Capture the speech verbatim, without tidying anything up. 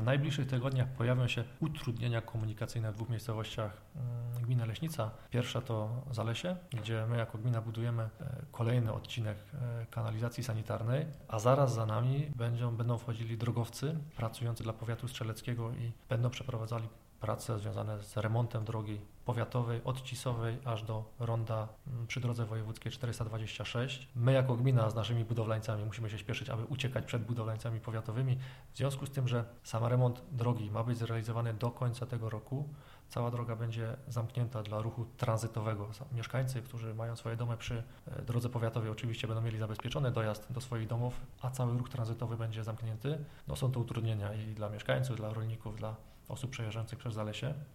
najbliższych tygodniach pojawią się utrudnienia komunikacyjne w dwóch miejscowościach gminy Leśnica. Pierwsza to Zalesie, gdzie my jako gmina budujemy kolejny odcinek kanalizacji sanitarnej, a zaraz za nami będą, będą wchodzili drogowcy pracujący dla powiatu strzeleckiego i będą przeprowadzali prace związane z remontem drogi powiatowej, od Cisowej aż do ronda przy drodze wojewódzkiej czterysta dwadzieścia sześć. My jako gmina z naszymi budowlańcami musimy się śpieszyć, aby uciekać przed budowlańcami powiatowymi. W związku z tym, że sam remont drogi ma być zrealizowany do końca tego roku, cała droga będzie zamknięta dla ruchu tranzytowego. Mieszkańcy, którzy mają swoje domy przy drodze powiatowej, oczywiście będą mieli zabezpieczony dojazd do swoich domów, a cały ruch tranzytowy będzie zamknięty. No są to utrudnienia i dla mieszkańców, dla rolników, dla osób przejeżdżających przez Zalesie.